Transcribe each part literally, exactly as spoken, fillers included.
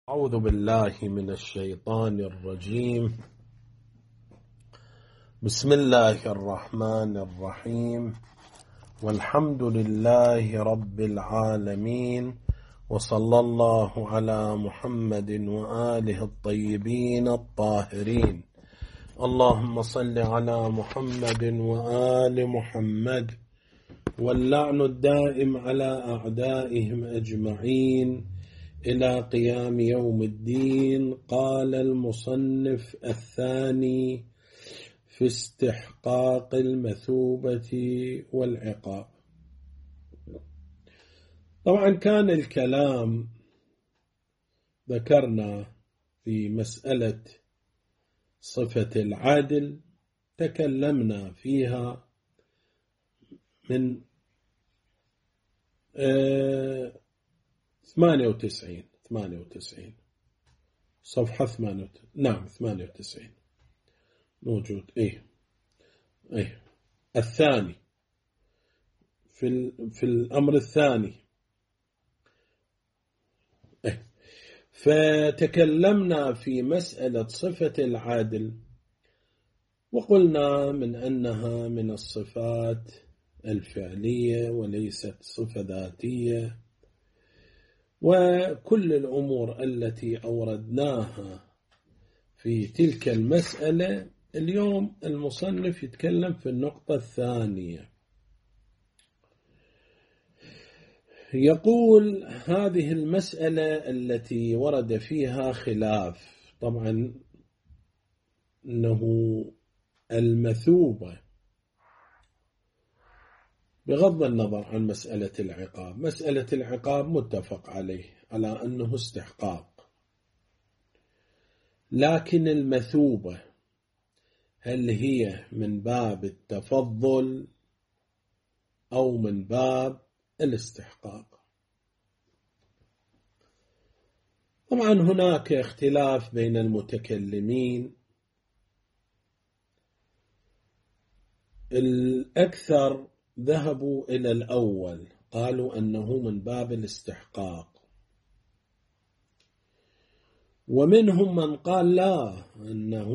أعوذ بالله من الشيطان الرجيم. بسم الله الرحمن الرحيم، والحمد لله رب العالمين، وصلى الله على محمد وآله الطيبين الطاهرين. اللهم صل على محمد وآل محمد، واللعن الدائم على أعدائهم أجمعين إلى قيام يوم الدين. قال المصنف الثاني في استحقاق المثوبة والعقاب. طبعا كان الكلام ذكرنا في مسألة صفة العدل، تكلمنا فيها من آه ثمانية وتسعين ثمانية وتسعين صفحة ثمانية وتسعين. نعم ثمانية وتسعين موجود. إيه إيه الثاني في في الأمر الثاني. إيه فتكلمنا في مسألة صفة العدل، وقلنا من أنها من الصفات الفعلية وليست صفة ذاتية، وكل الأمور التي أوردناها في تلك المسألة. اليوم المصنف يتكلم في النقطة الثانية، يقول هذه المسألة التي ورد فيها خلاف، طبعا أنه المثوبة بغض النظر عن مسألة العقاب. مسألة العقاب متفق عليه على أنه استحقاق، لكن المثوبة هل هي من باب التفضل أو من باب الاستحقاق؟ طبعا هناك اختلاف بين المتكلمين. الأكثر ذهبوا إلى الأول، قالوا أنه من باب الاستحقاق، ومنهم من قال لا، أنه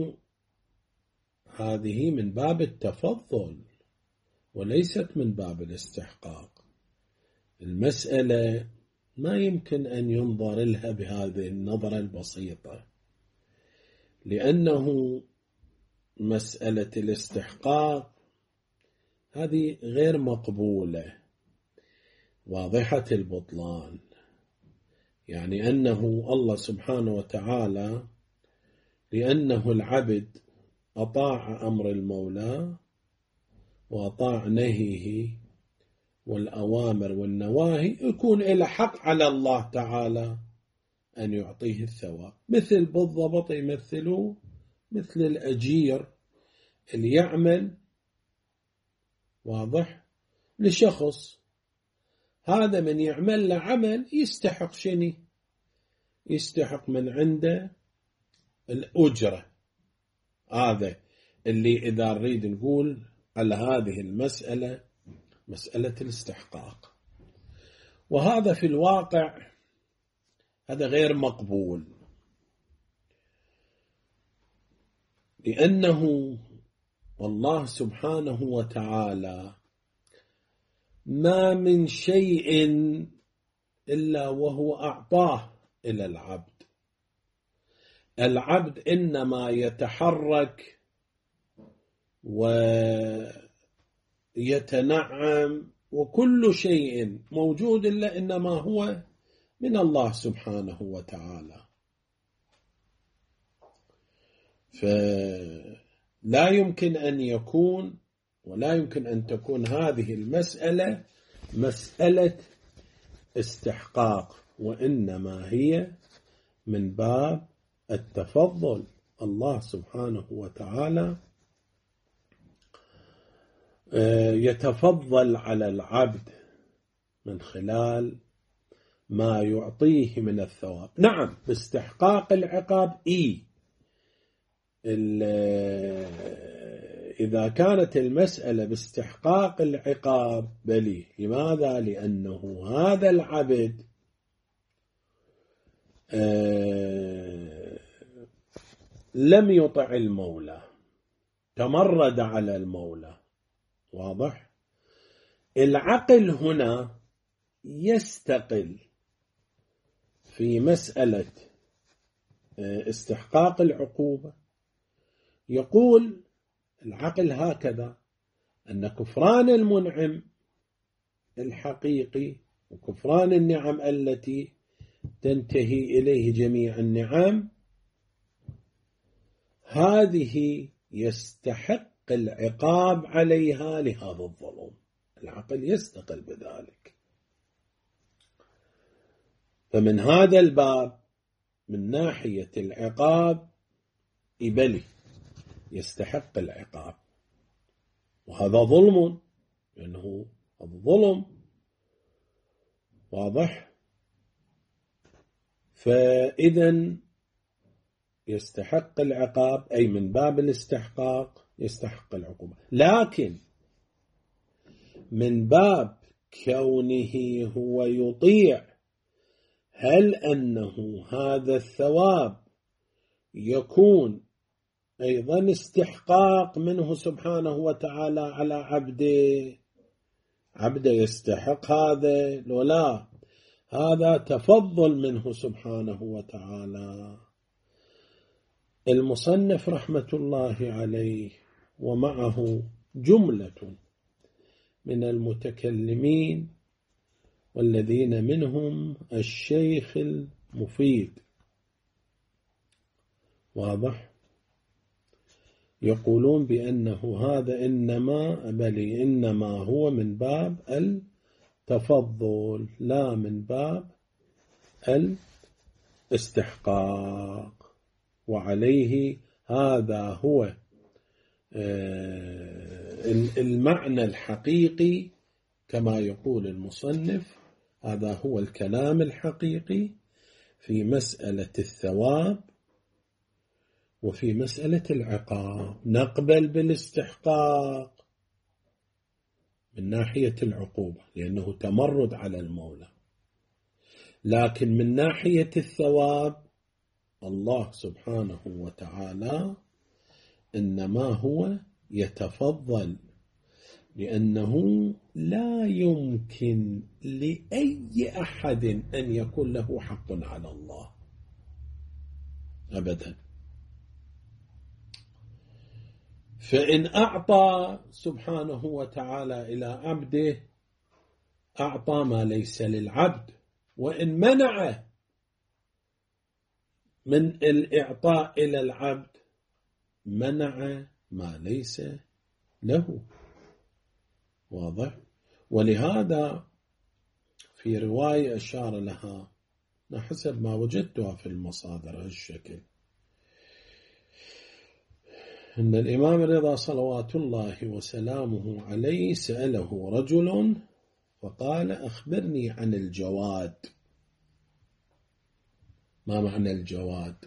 هذه من باب التفضل وليست من باب الاستحقاق. المسألة ما يمكن أن ينظر لها بهذه النظرة البسيطة، لأنه مسألة الاستحقاق هذه غير مقبولة، واضحة البطلان، يعني أنه الله سبحانه وتعالى لأنه العبد أطاع أمر المولى وأطاع نهيه والأوامر والنواهي، يكون إلى حق على الله تعالى أن يعطيه الثواب. مثل بالضبط يمثلوا مثل الأجير اللي يعمل واضح لشخص، هذا من يعمل له عمل يستحق شني؟ يستحق من عنده الأجرة. هذا اللي إذا نريد نقول على هذه المسألة مسألة الاستحقاق، وهذا في الواقع هذا غير مقبول، لأنه والله سبحانه وتعالى ما من شيء إلا وهو أعطاه إلى العبد. العبد إنما يتحرك ويتنعم وكل شيء موجود إلا إنما هو من الله سبحانه وتعالى. فلا يمكن أن يكون ولا يمكن أن تكون هذه المسألة مسألة استحقاق، وإنما هي من باب التفضل. الله سبحانه وتعالى يتفضل على العبد من خلال ما يعطيه من الثواب. نعم باستحقاق العقاب إيه إذا كانت المسألة باستحقاق العقاب بلي. لماذا؟ لأنه هذا العبد آه لم يطع المولى، تمرد على المولى. واضح؟ العقل هنا يستقل في مسألة استحقاق العقوبة، يقول العقل هكذا أن كفران المنعم الحقيقي وكفران النعم التي تنتهي إليه جميع النعم هذه يستحق العقاب عليها لهذا الظلم. العقل يستقل بذلك. فمن هذا الباب من ناحية العقاب إبلي يستحق العقاب، وهذا ظلم لأنه الظلم. واضح؟ فإذا يستحق العقاب، أي من باب الاستحقاق يستحق العقوبة. لكن من باب كونه هو يطيع، هل أنه هذا الثواب يكون أيضا استحقاق منه سبحانه وتعالى على عبده؟ عبده يستحق هذا لو لا؟ هذا تفضل منه سبحانه وتعالى. المصنف رحمة الله عليه ومعه جملة من المتكلمين والذين منهم الشيخ المفيد، واضح، يقولون بأنه هذا إنما بل إنما هو من باب التفضل لا من باب الاستحقاق. وعليه هذا هو المعنى الحقيقي كما يقول المصنف، هذا هو الكلام الحقيقي في مسألة الثواب وفي مسألة العقاب. نقبل بالاستحقاق من ناحية العقوبة لأنه تمرد على المولى، لكن من ناحية الثواب الله سبحانه وتعالى إنما هو يتفضل، لأنه لا يمكن لأي أحد أن يكون له حق على الله أبدا. فإن أعطى سبحانه وتعالى إلى عبده أعطى ما ليس للعبد، وإن منع من الإعطاء إلى العبد منع ما ليس له. واضح؟ ولهذا في رواية أشار لها حسب ما وجدتها في المصادر هالشكل، أن الإمام الرضا صلوات الله وسلامه عليه سأله رجل فقال أخبرني عن الجواد. ما معنى الجواد؟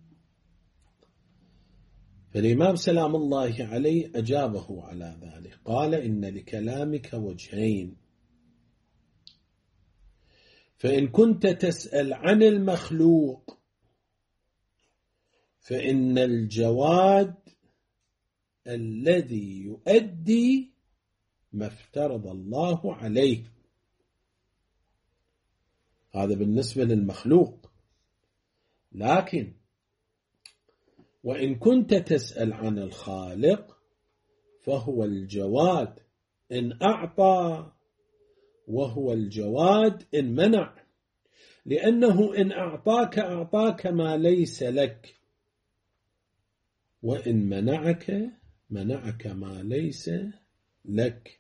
فالإمام سلام الله عليه أجابه على ذلك، قال إن لكلامك وجهين، فإن كنت تسأل عن المخلوق فإن الجواد الذي يؤدي ما افترض الله عليه، هذا بالنسبة للمخلوق. لكن وإن كنت تسأل عن الخالق فهو الجواد إن أعطى وهو الجواد إن منع، لأنه إن أعطاك أعطاك ما ليس لك، وإن منعك منعك ما ليس لك.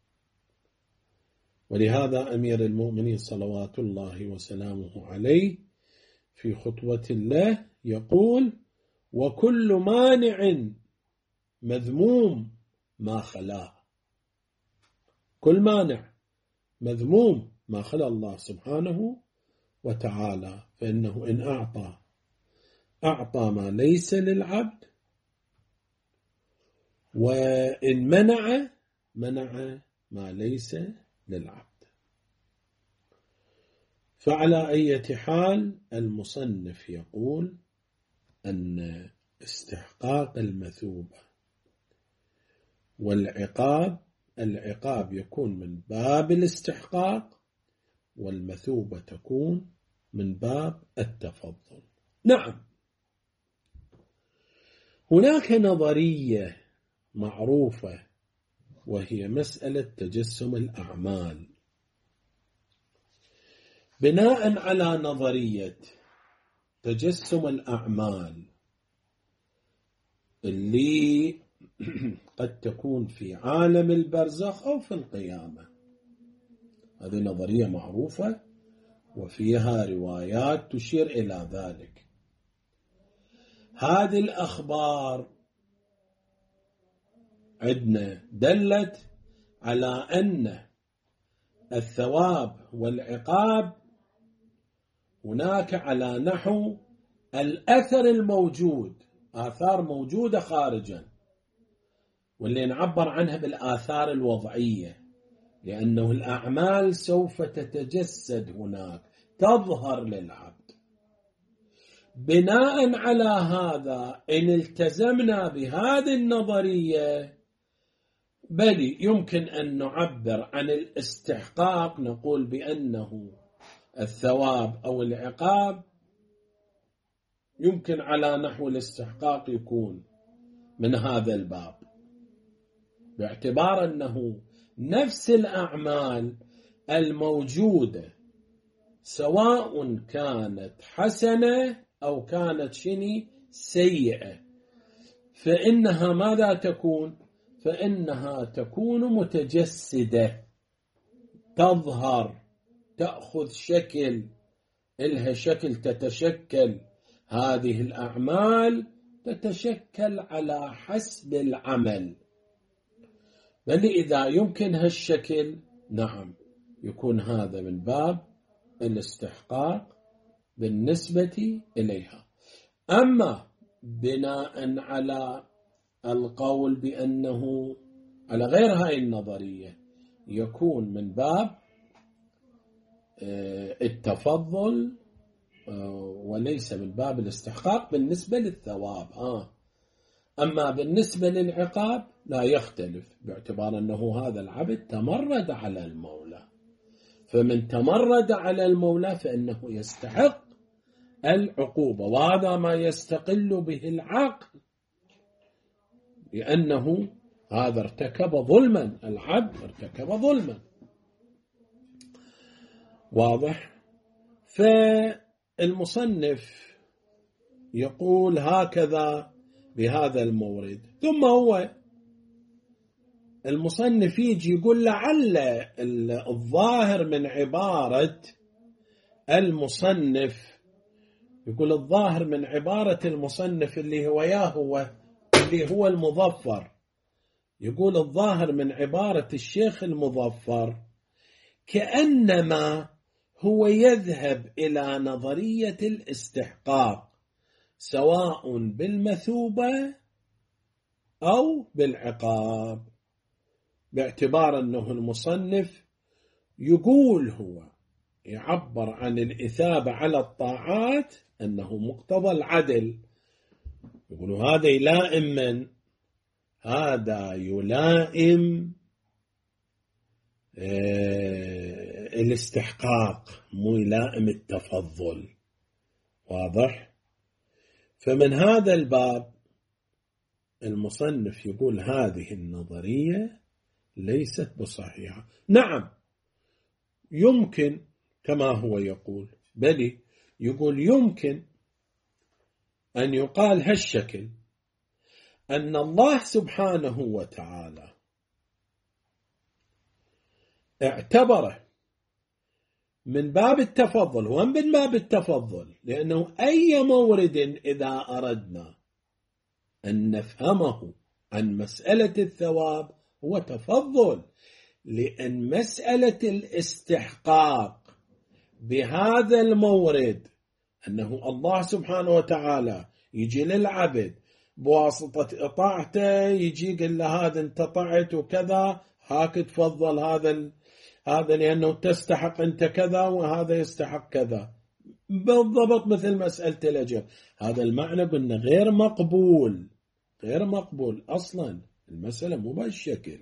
ولهذا أمير المؤمنين صلوات الله وسلامه عليه في خطوة الله يقول وكل مانع مذموم ما خلاه. كل مانع مذموم ما خلا الله سبحانه وتعالى، فإنه إن أعطى أعطى ما ليس للعبد، وإن منع منع ما ليس للعبد. فعلى أي حال المصنف يقول أن استحقاق المثوبة والعقاب، العقاب يكون من باب الاستحقاق والمثوبة تكون من باب التفضل. نعم، هناك نظرية معروفة وهي مسألة تجسم الأعمال. بناء على نظرية تجسم الأعمال اللي قد تكون في عالم البرزخ أو في القيامة، هذه نظرية معروفة وفيها روايات تشير إلى ذلك. هذه الأخبار عندنا دلت على أن الثواب والعقاب هناك على نحو الأثر الموجود، آثار موجودة خارجا، واللي نعبر عنها بالآثار الوضعية، لأنه الأعمال سوف تتجسد هناك، تظهر للعبد. بناء على هذا إن التزمنا بهذه النظرية بل يمكن أن نعبر عن الاستحقاق، نقول بأنه الثواب أو العقاب يمكن على نحو الاستحقاق يكون من هذا الباب، باعتبار أنه نفس الأعمال الموجودة سواء كانت حسنة أو كانت شني سيئة، فإنها ماذا تكون؟ فإنها تكون متجسدة، تظهر، تأخذ شكل، إلها شكل، تتشكل. هذه الأعمال تتشكل على حسب العمل، بل إذا يمكن هالشكل نعم يكون هذا من باب الاستحقاق بالنسبة إليها. أما بناء على القول بأنه على غير هاي النظرية يكون من باب التفضل وليس من باب الاستحقاق بالنسبة للثواب. آه. أما بالنسبة للعقاب لا يختلف، باعتبار أنه هذا العبد تمرد على المولى، فمن تمرد على المولى فإنه يستحق العقوبة، وهذا ما يستقل به العقل، لأنه هذا ارتكب ظلما، العبد ارتكب ظلما. واضح؟ فالمصنف يقول هكذا بهذا المورد، ثم هو المصنف يجي يقول لعل الظاهر من عبارة المصنف، يقول الظاهر من عبارة المصنف اللي هو يا هو اللي هو المظفر، يقول الظاهر من عبارة الشيخ المظفر كأنما هو يذهب إلى نظرية الاستحقاق سواء بالمثوبة أو بالعقاب، باعتبار أنه المصنف يقول هو يعبر عن الإثابة على الطاعات أنه مقتضى العدل، يقول هذا يلائم من هذا يلائم آه الاستحقاق، مو يلائم التفضل. واضح؟ فمن هذا الباب المصنف يقول هذه النظرية ليست بصحيحة. نعم يمكن كما هو يقول، بل يقول يمكن أن يقال هالشكل، أن الله سبحانه وتعالى اعتبره من باب التفضل، هو من باب التفضل، لأنه أي مورد إذا أردنا أن نفهمه عن مسألة الثواب هو تفضل، لأن مسألة الاستحقاق بهذا المورد أنه الله سبحانه وتعالى يجي للعبد بواسطة طاعته، يجي يقول له هذا انت طعت وكذا، هاك تفضل هذا هذا لأنه تستحق أنت كذا وهذا يستحق كذا، بالضبط مثل مسألة الأجر. هذا المعنى قلنا غير مقبول، غير مقبول أصلا، المسألة مو بهالشكل.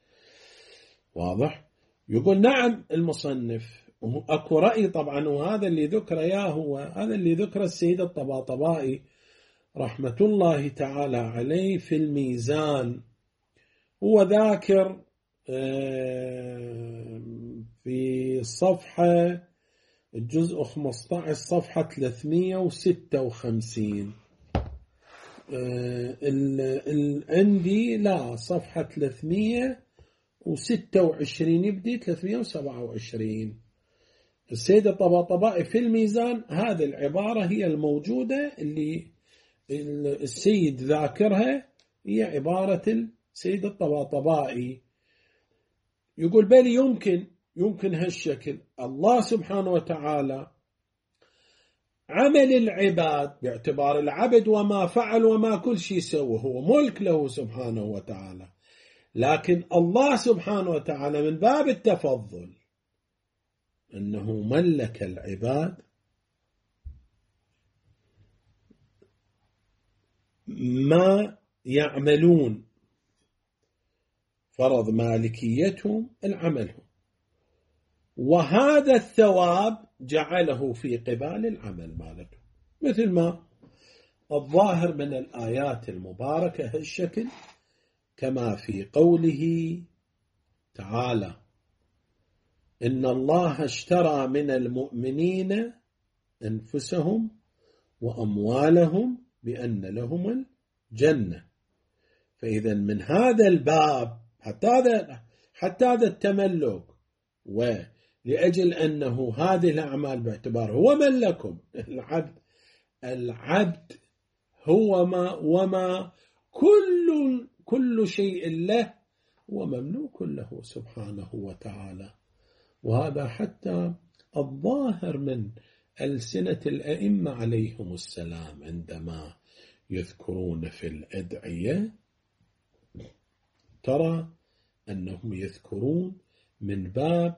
واضح؟ يقول نعم المصنف أكو رأي طبعا، وهذا اللي ذكر إياه هو هذا اللي ذكر السيد الطباطبائي رحمة الله تعالى عليه في الميزان. هو ذاكر في الصفحة الجزء خمسة عشر صفحة ثلاثمئة وستة وخمسين، عندي لا صفحة ثلاثمئة وستة وعشرين يبدي ثلاثمئة وسبعة وعشرين. السيد الطباطبائي في الميزان هذه العبارة هي الموجودة اللي السيد ذاكرها، هي عبارة السيد الطباطبائي. يقول بل يمكن يمكن هالشكل، الله سبحانه وتعالى عمل العباد باعتبار العبد وما فعل وما كل شيء سوى هو ملك له سبحانه وتعالى، لكن الله سبحانه وتعالى من باب التفضل أنه ملك العباد ما يعملون، فرض مالكيتهم العمل، وهذا الثواب جعله في قبال العمل مالته، مثل ما الظاهر من الآيات المباركة هالشكل، كما في قوله تعالى إن الله اشترى من المؤمنين أنفسهم وأموالهم بأن لهم الجنة. فإذا من هذا الباب حتى هذا حتى هذا التملك، ولأجل أنه هذه الأعمال باعتبار هو ملكم العبد، العبد هو ما وما كل كل شيء له ومملوك له سبحانه وتعالى. وهذا حتى الظاهر من ألسنة الأئمة عليهم السلام عندما يذكرون في الأدعية، ترى أنهم يذكرون من باب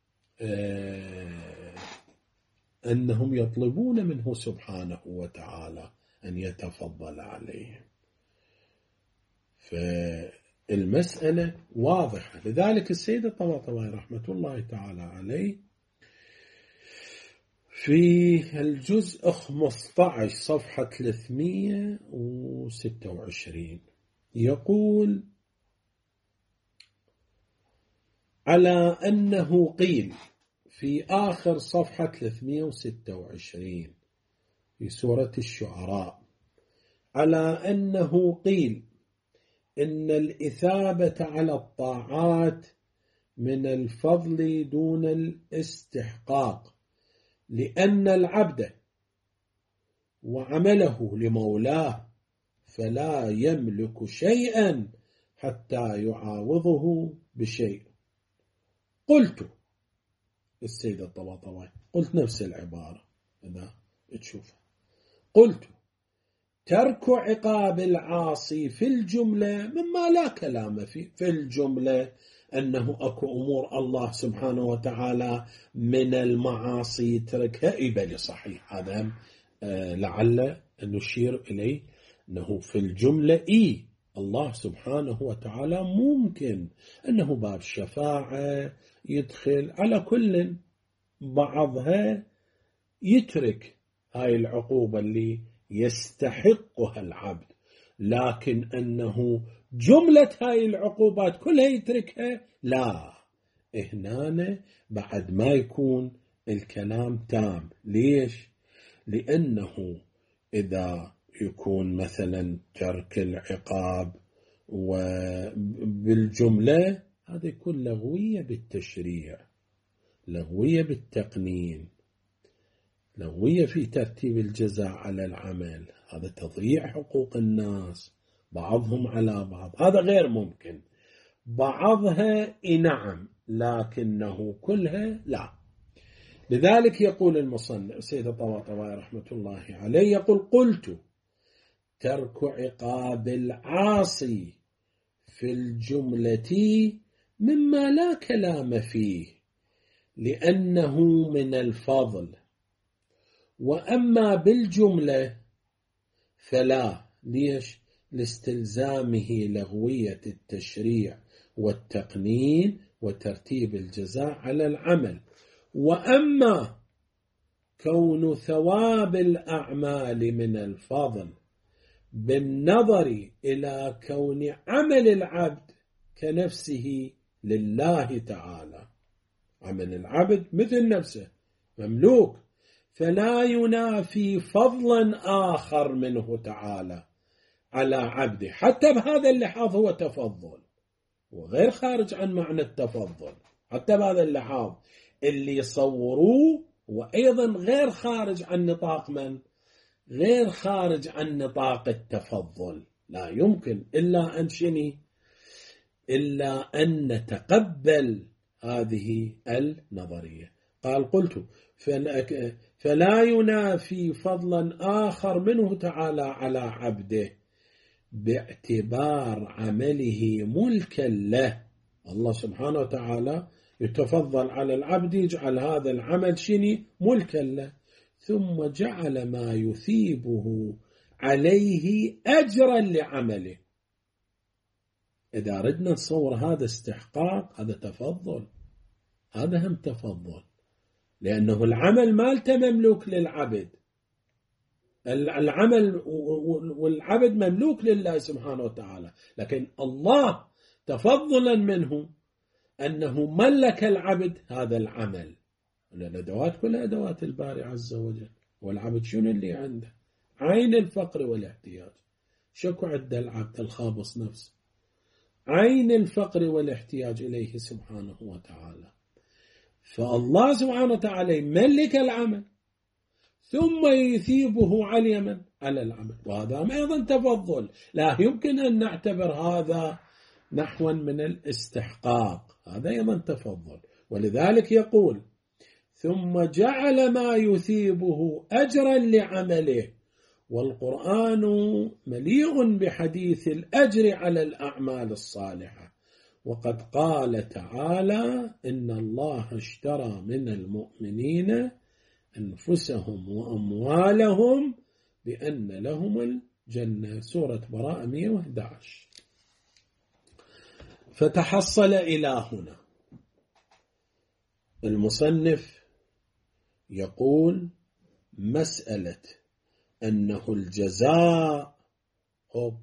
آه أنهم يطلبون منه سبحانه وتعالى أن يتفضل عليهم. فالمسألة واضحة. لذلك السيد الطباطبائي رحمة الله تعالى عليه في الجزء خمسة عشر صفحة ثلاثمئة وستة وعشرين يقول على أنه قيل في آخر صفحة ثلاثمئة وستة وعشرين في سورة الشعراء، على أنه قيل إن الإثابة على الطاعات من الفضل دون الاستحقاق، لأن العبد وعمله لمولاه فلا يملك شيئا حتى يعاوضه بشيء. قلت السيد الطباطبائي، قلت نفس العبارة إذا تشوفها، قلت ترك عقاب العاصي في الجملة مما لا كلام فيه، في الجملة أنه أكو أمور الله سبحانه وتعالى من المعاصي تركها إبل صحيح، هذا آه لعل نشير إليه أنه في الجملة إيه الله سبحانه وتعالى ممكن أنه باب الشفاعة يدخل على كل، بعضها يترك هاي العقوبة اللي يستحقها العبد، لكن أنه جملة هاي العقوبات كلها يتركها لا، هنا بعد ما يكون الكلام تام. ليش؟ لأنه إذا يكون مثلا ترك العقاب وبالجملة هذا يكون لغوية بالتشريع، لغوية بالتقنين، لغوية في ترتيب الجزاء على العمل، هذا تضييع حقوق الناس بعضهم على بعض، هذا غير ممكن. بعضها نعم لكنه كلها لا. لذلك يقول المصنف سيد الطباطبائي رحمة الله عليه، يقول قلت ترك عقاب العاصي في الجملة مما لا كلام فيه، لأنه من الفضل. وأما بالجملة فلا. ليش؟ لاستلزامه لغوية التشريع والتقنين وترتيب الجزاء على العمل. وأما كون ثواب الأعمال من الفضل بالنظر إلى كون عمل العبد كنفسه لله تعالى، عمل العبد مثل نفسه مملوك، فلا ينافي فضلا آخر منه تعالى على عبده. حتى بهذا اللحاظ هو تفضل وغير خارج عن معنى التفضل، حتى بهذا اللحاظ اللي يصوروه وأيضا غير خارج عن نطاق من؟ غير خارج عن نطاق التفضل. لا يمكن إلا أن شني إلا أن نتقبل هذه النظرية. قال قلت فلا ينافي فضلا آخر منه تعالى على عبده باعتبار عمله ملكا له. الله سبحانه وتعالى يتفضل على العبد، يجعل هذا العمل شني ملكا له، ثم جعل ما يثيبه عليه أجرا لعمله. إذا ردنا نصور هذا استحقاق، هذا تفضل، هذا هم تفضل، لأنه العمل مالته مملوك للعبد، العمل والعبد مملوك لله سبحانه وتعالى، لكن الله تفضلا منه أنه ملك العبد هذا العمل. الأدوات كلها أدوات الباري عز وجل، والعبد شنو اللي عنده؟ عين الفقر والاحتياج. شكو عند العبد الخابص نفسه؟ عين الفقر والاحتياج إليه سبحانه وتعالى. فالله سبحانه وتعالى يملك العمل ثم يثيبه على من؟ على العمل، وهذا أيضا تفضل. لا يمكن أن نعتبر هذا نحوا من الاستحقاق، هذا أيضا تفضل. ولذلك يقول ثم جعل ما يثيبه أجرا لعمله. والقرآن مليء بحديث الأجر على الأعمال الصالحة، وقد قال تعالى إن الله اشترى من المؤمنين أنفسهم وأموالهم بأن لهم الجنة، سورة براءة مئة وأحد عشر. فتحصل إلى هنا المصنف يقول مسألة أنه الجزاء هو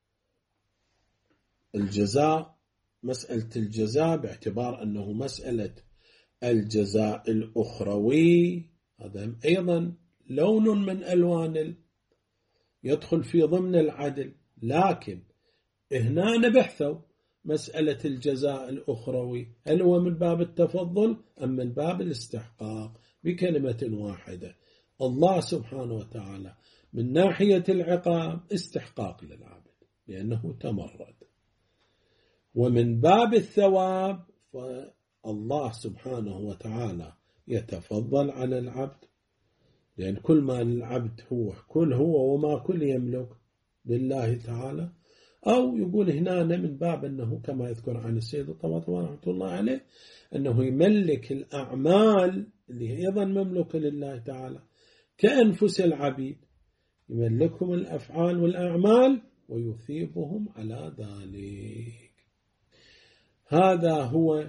الجزاء مسألة الجزاء باعتبار أنه مسألة الجزاء الأخروي، هذا أيضا لون من ألوان يدخل في ضمن العدل. لكن هنا نبحثوا مسألة الجزاء الأخروي هل هو من باب التفضل أم من باب الاستحقاق؟ بكلمة واحدة، الله سبحانه وتعالى من ناحية العقاب استحقاق للعبد لأنه تمرد، ومن باب الثواب فالله سبحانه وتعالى يتفضل على العبد، لأن كل ما للعبد هو كل هو وما كل يملك لله تعالى. أو يقول هنا من باب أنه كما يذكر عن السيد الطباطبائي رحمة الله عليه أنه يملك الأعمال اللي هي أيضا مملوكة لله تعالى كأنفس العبيد، يملكهم الأفعال والأعمال ويثيبهم على ذلك. هذا هو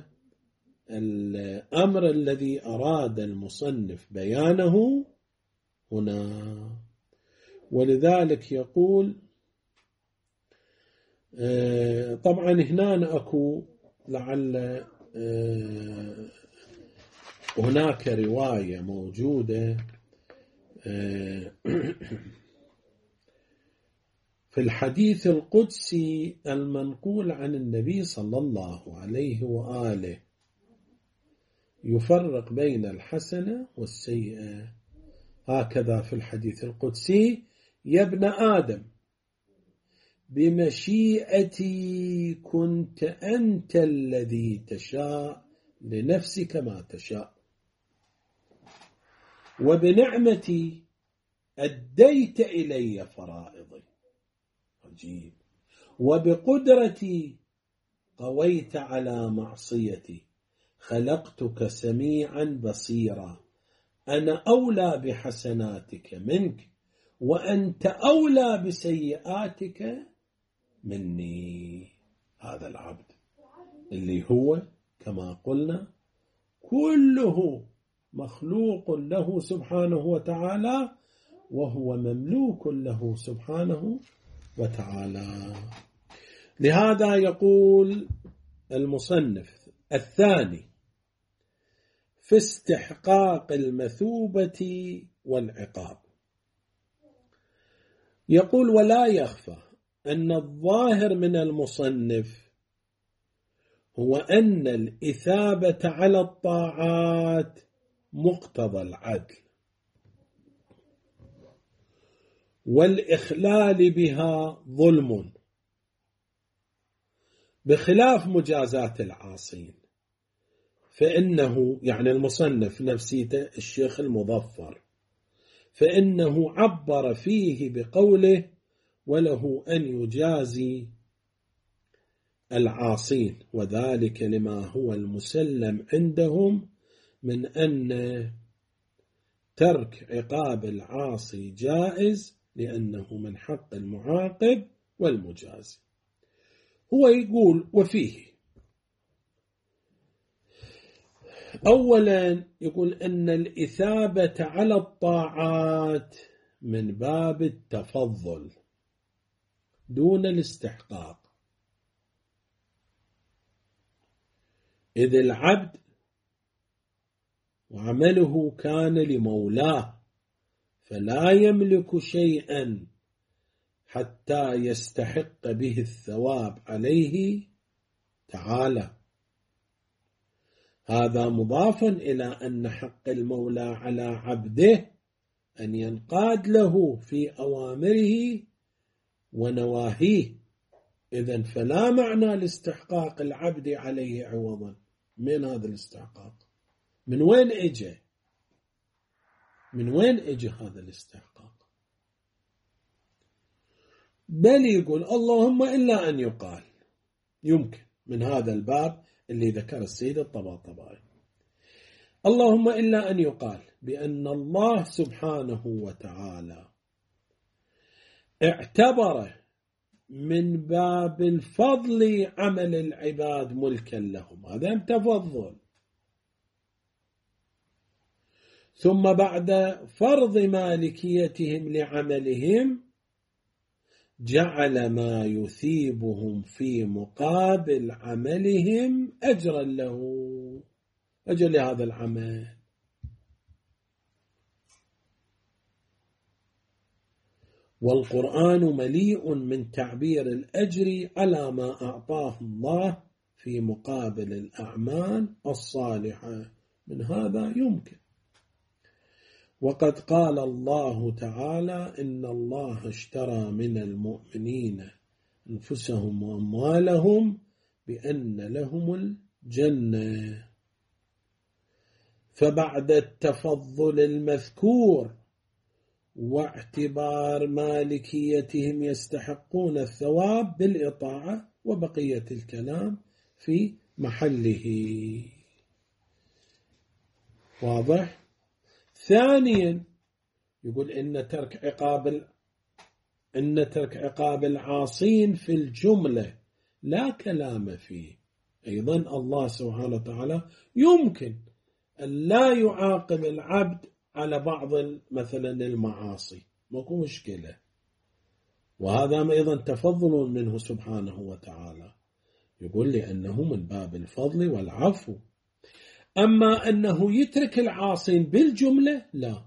الأمر الذي أراد المصنف بيانه هنا. ولذلك يقول طبعا هنا أكو لعل هناك رواية موجودة في الحديث القدسي المنقول عن النبي صلى الله عليه وآله يفرق بين الحسنة والسيئة. هكذا في الحديث القدسي: يا ابن آدم بمشيئتي كنت أنت الذي تشاء لنفسك ما تشاء، وبنعمتي أديت إلي فرائضي. عجيب. وبقدرتي قويت على معصيتي، خلقتك سميعا بصيرا، أنا أولى بحسناتك منك وأنت أولى بسيئاتك مني. هذا العبد اللي هو كما قلنا كله مخلوق له سبحانه وتعالى، وهو مملوك له سبحانه وتعالى. لهذا يقول المصنف الثاني في استحقاق المثوبة والعقاب، يقول: ولا يخفى أن الظاهر من المصنف هو أن الإثابة على الطاعات مقتضى العدل، والإخلال بها ظلم، بخلاف مجازات العاصين، فإنه يعني المصنف نفسيته الشيخ المظفر، فإنه عبر فيه بقوله: وله أن يجازي العاصين، وذلك لما هو المسلم عندهم من أن ترك عقاب العاصي جائز، لأنه من حق المعاقب والمجازي. هو يقول وفيه أولا يقول أن الإثابة على الطاعات من باب التفضل دون الاستحقاق، إذ العبد وعمله كان لمولاه، فلا يملك شيئا حتى يستحق به الثواب عليه تعالى. هذا مضاف إلى أن حق المولى على عبده أن ينقاد له في أوامره ونواهيه، إذن فلا معنى لاستحقاق العبد عليه عوضا. من هذا الاستحقاق؟ من وين اجى؟ من وين اجى هذا الاستحقاق؟ بل يقول اللهم إلا أن يقال، يمكن من هذا الباب اللي ذكر السيد الطباطبائي، اللهم إلا أن يقال بأن الله سبحانه وتعالى اعتبر من باب الفضل عمل العباد ملكا لهم، هذا تفضل، ثم بعد فرض مالكيتهم لعملهم جعل ما يثيبهم في مقابل عملهم أجرا له، أجر لهذا العمل. والقرآن مليء من تعبير الأجر على ما أعطاه الله في مقابل الأعمال الصالحة، من هذا يمكن. وقد قال الله تعالى: إن الله اشترى من المؤمنين أنفسهم وأموالهم بأن لهم الجنة. فبعد التفضل المذكور واعتبار مالكيتهم يستحقون الثواب بالإطاعة، وبقية الكلام في محله. واضح؟ ثانيا يقول إن ترك عقاب إن ترك عقاب العاصين في الجملة لا كلام فيه. أيضا الله سبحانه وتعالى يمكن أن لا يعاقب العبد على بعض مثلا المعاصي، ماكو مشكلة، وهذا أيضا تفضل منه سبحانه وتعالى، يقول لأنه من باب الفضل والعفو. أما أنه يترك العاصين بالجملة لا،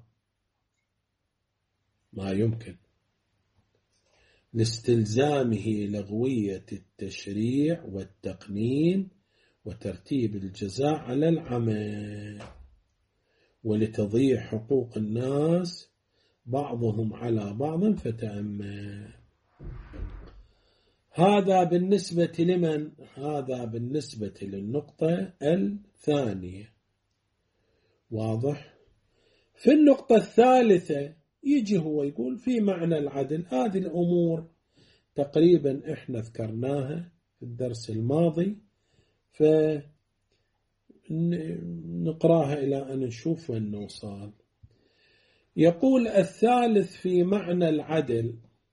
ما يمكن، لاستلزامه لغوية التشريع والتقنين وترتيب الجزاء على العمل، ولتضييع حقوق الناس بعضهم على بعض فتأمل. هذا بالنسبة لمن؟ هذا بالنسبة للنقطة الثانية. واضح؟ في النقطة الثالثة يجي هو يقول في معنى العدل. هذه الأمور تقريبا إحنا ذكرناها في الدرس الماضي، فإن نقراها إلى أن نشوف وين نوصل. يقول الثالث في معنى العدل: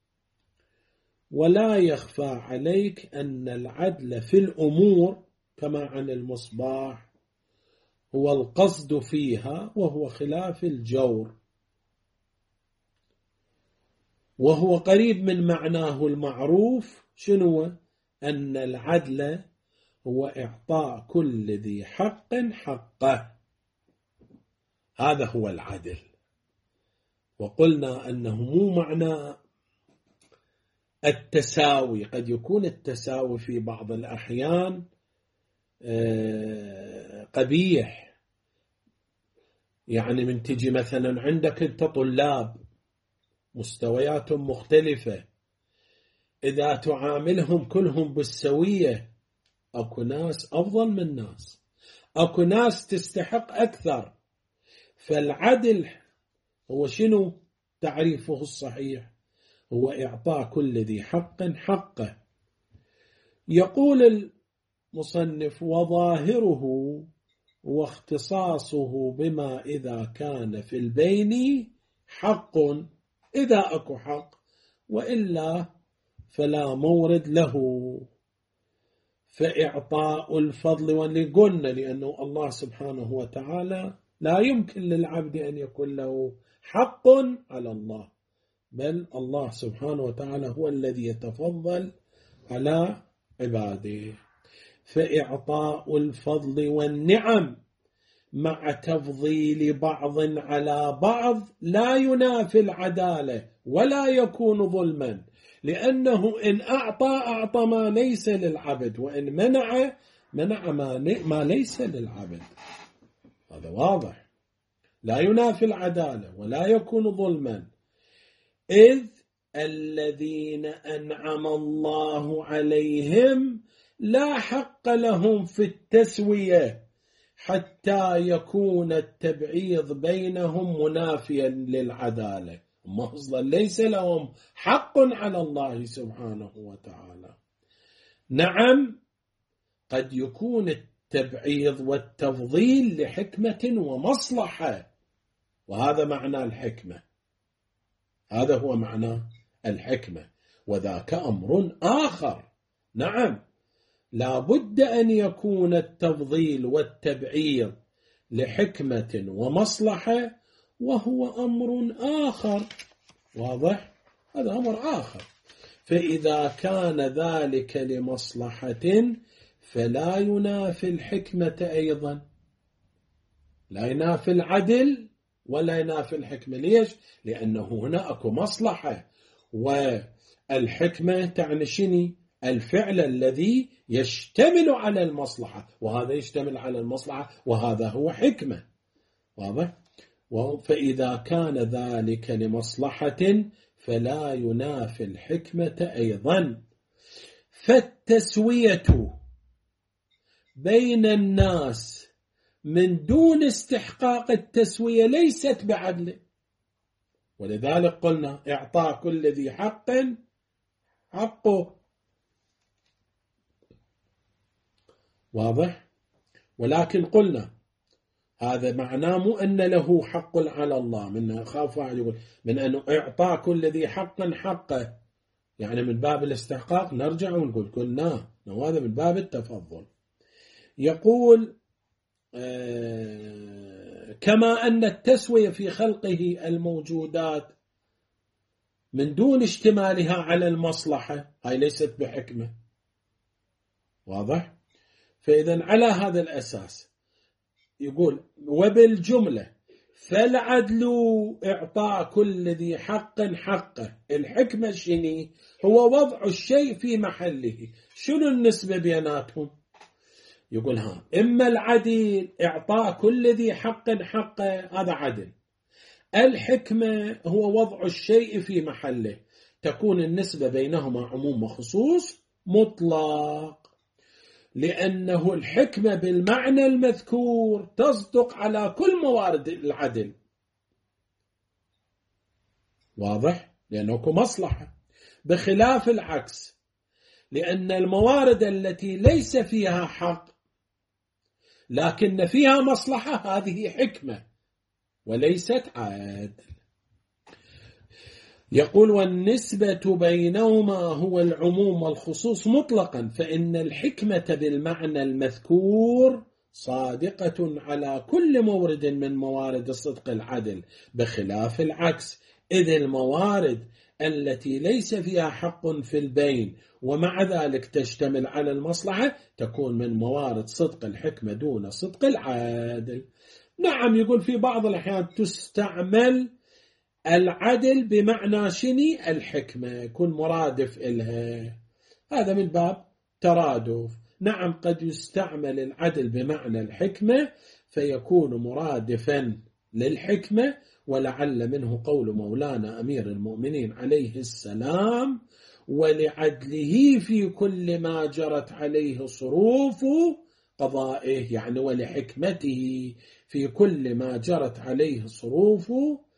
ولا يخفى عليك أن العدل في الأمور كما عن المصباح هو القصد فيها، وهو خلاف الجور، وهو قريب من معناه المعروف. شنو؟ أن العدل هو إعطاء كل ذي حق حقه، هذا هو العدل. وقلنا أنه مو معنى التساوي، قد يكون التساوي في بعض الأحيان قبيح. يعني من تجي مثلا عندك أنت طلاب مستويات مختلفة، إذا تعاملهم كلهم بالسوية، أكو ناس أفضل من ناس، أكو ناس تستحق أكثر. فالعدل هو شنو تعريفه الصحيح؟ هو إعطاء كل ذي حق حقه. يقول المصنف: وظاهره واختصاصه بما إذا كان في البين حق، إذا أكو حق، وإلا فلا مورد له. فإعطاء الفضل، واللي قلنا لأنه الله سبحانه وتعالى لا يمكن للعبد أن يكون له حق على الله، بل الله سبحانه وتعالى هو الذي يتفضل على عباده. فإعطاء الفضل والنعم مع تفضيل بعض على بعض لا ينافي العدالة ولا يكون ظلما، لأنه إن أعطى أعطى ما ليس للعبد، وإن منع منع ما ليس للعبد. هذا واضح، لا ينافي العدالة ولا يكون ظلما. إذ الذين أنعم الله عليهم لا حق لهم في التسوية حتى يكون التبعيض بينهم منافيا للعدالة. هم أصلا ليس لهم حق على الله سبحانه وتعالى. نعم، قد يكون التبعيض والتفضيل لحكمة ومصلحة، وهذا معنى الحكمة، هذا هو معنى الحكمة، وذاك أمر آخر. نعم، لا بد أن يكون التفضيل والتبعيض لحكمة ومصلحة، وهو أمر آخر. واضح؟ هذا أمر آخر. فإذا كان ذلك لمصلحة فلا ينافي الحكمة أيضا، لا ينافي العدل ولا ينافي الحكمة. ليش؟ لأنه هنا أكو مصلحة، والحكمة تعني شنو؟ الفعل الذي يشتمل على المصلحة، وهذا يشتمل على المصلحة، وهذا هو حكمة. واضح؟ فإذا كان ذلك لمصلحة فلا ينافي الحكمة أيضا. فالتسوية بين الناس من دون استحقاق التسوية ليست بعدل، ولذلك قلنا إعطاء كل ذي حق حقه. واضح؟ ولكن قلنا هذا معناه مو أن له حق على الله، من خاف واحد يقول من أنه إعطاء كل ذي حق حقه، يعني من باب الاستحقاق. نرجع ونقول قلنا هذا من باب التفضل. يقول آه كما أن التسوية في خلقه الموجودات من دون اشتمالها على المصلحة، هاي ليست بحكمة. واضح؟ فإذا على هذا الأساس يقول وبالجملة فالعدل إعطاء كل ذي حق حقه. الحكمة شنو؟ هو وضع الشيء في محله. شنو النسبة بيناتهم؟ يقول ها إما العدل إعطاء كل ذي حق حقه، هذا عدل. الحكمة هو وضع الشيء في محله، تكون النسبة بينهما عموم وخصوص مطلق، لأنه الحكمة بالمعنى المذكور تصدق على كل موارد العدل. واضح؟ لأنه مصلحة، بخلاف العكس، لأن الموارد التي ليس فيها حق لكن فيها مصلحة، هذه حكمة وليست عدل. يقول والنسبة بينهما هو العموم والخصوص مطلقا، فإن الحكمة بالمعنى المذكور صادقة على كل مورد من موارد الصدق العدل، بخلاف العكس، إذ الموارد التي ليس فيها حق في البين ومع ذلك تشتمل على المصلحة تكون من موارد صدق الحكمة دون صدق العدل. نعم، يقول في بعض الأحيان تستعمل العدل بمعنى شني الحكمة، يكون مرادف إلها، هذا من باب ترادف. نعم، قد يستعمل العدل بمعنى الحكمة فيكون مرادفا للحكمة، ولعل منه قول مولانا أمير المؤمنين عليه السلام: ولعدله في كل ما جرت عليه صروف قضائه، يعني ولحكمته في كل ما جرت عليه صروف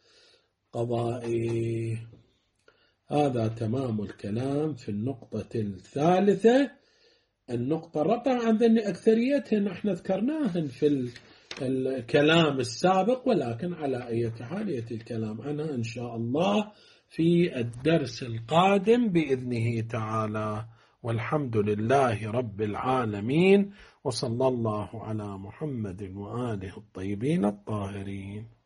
قضائه. هذا تمام الكلام في النقطة الثالثة. النقطة الرابعة عن ذني أكثريتهن نحن ذكرناهن في الكلام السابق، ولكن على أي حال يأتي الكلام عنها إن شاء الله في الدرس القادم بإذنه تعالى. والحمد لله رب العالمين، وصلى الله على محمد وآله الطيبين الطاهرين.